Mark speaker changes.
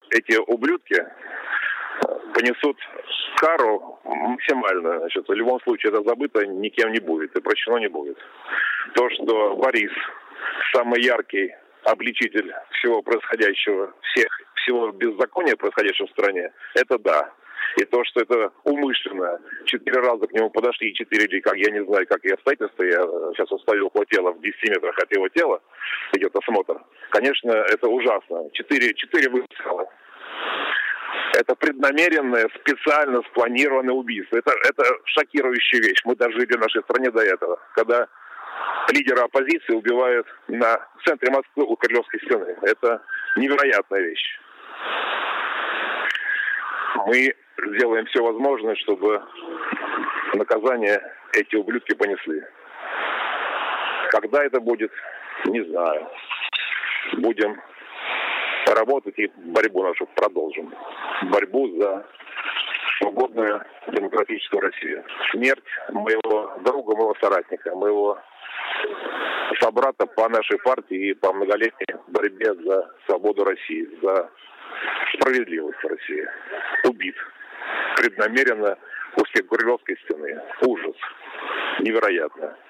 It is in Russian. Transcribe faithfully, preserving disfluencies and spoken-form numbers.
Speaker 1: эти ублюдки понесут кару максимально. Значит, в любом случае это забыто никем не будет и прощено не будет. То, что Борис самый яркий обличитель всего происходящего, всех, всего беззакония, происходящего в стране, это да. И то, что это умышленно, четыре раза к нему подошли, четыре, как я не знаю, как и обстоятельства, я сейчас установил его тело в десяти метрах от его тела, идет осмотр. Конечно, это ужасно. Четыре, четыре выстрела. Это преднамеренное, специально спланированное убийство. Это, это шокирующая вещь. Мы дожили в нашей стране до этого, когда лидера оппозиции убивают на в центре Москвы у Кремлевской стены. Это невероятная вещь. Мы сделаем все возможное, чтобы наказание эти ублюдки понесли. Когда это будет, не знаю. Будем работать и борьбу нашу продолжим. Борьбу за свободную демократическую Россию. Смерть моего друга, моего соратника, моего собрата по нашей партии и по многолетней борьбе за свободу России, за справедливость России. Убит. Преднамеренно у Кремлевской стены. Ужас. Невероятно.